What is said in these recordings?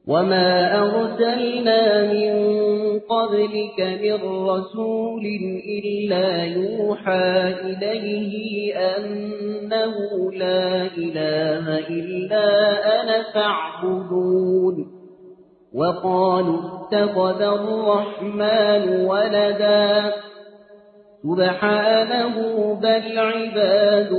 وما أرسلنا من قبلك من رسول إلا يوحى إليه أنه لا إله إلا أنا فاعبدون وقالوا اتخذ الرحمن ولدا سبحانه بل عباد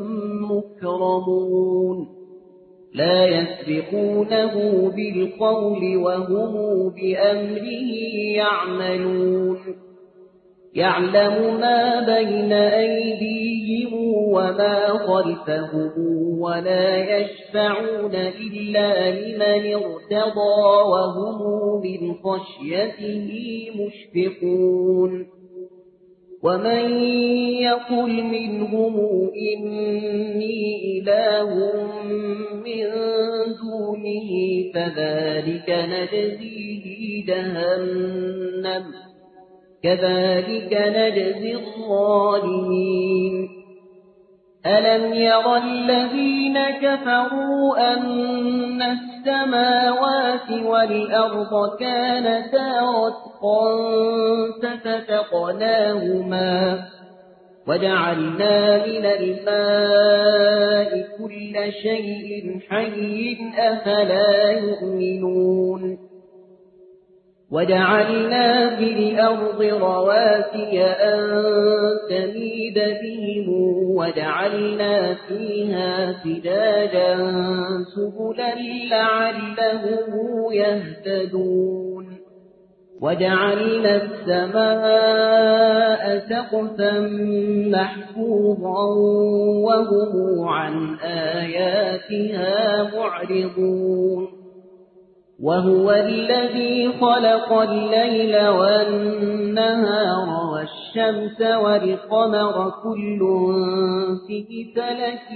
مكرمون لا يسبقونه بالقول وهم بأمره يعملون يعلم ما بين أيديهم وما خلفهم ولا يشفعون إلا لمن ارتضى وهم من خشيته مشفقون ومن يقل منهم إني إله من دونه فذلك نجزيه جهنم كذلك نجزي الظالمين ألم ير الذين كفروا أن السماوات والأرض كانتا رتقا ففتقناهما وجعلنا من الماء كل شيء حي أفلا يؤمنون وجعلنا في الأرض رواسي أن تميد بهم وجعلنا فيها فجاجا سبلا لعلهم يهتدون وجعلنا السماء سقفا محفوظا وهم عن آياتها معرضون وهو الذي خلق الليل والنهار والشمس والقمر كل في فلك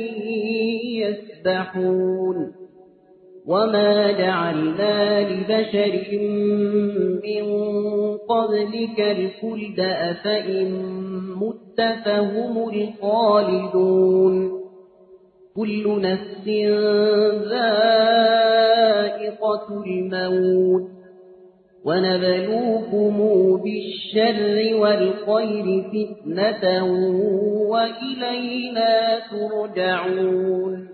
يسبحون وما جعلنا لبشر من قبلك الخلد أفإن مت فهم الخالدون كل نفس ذائقة الموت ونبلوكم بالشر والخير فتنة وإلينا ترجعون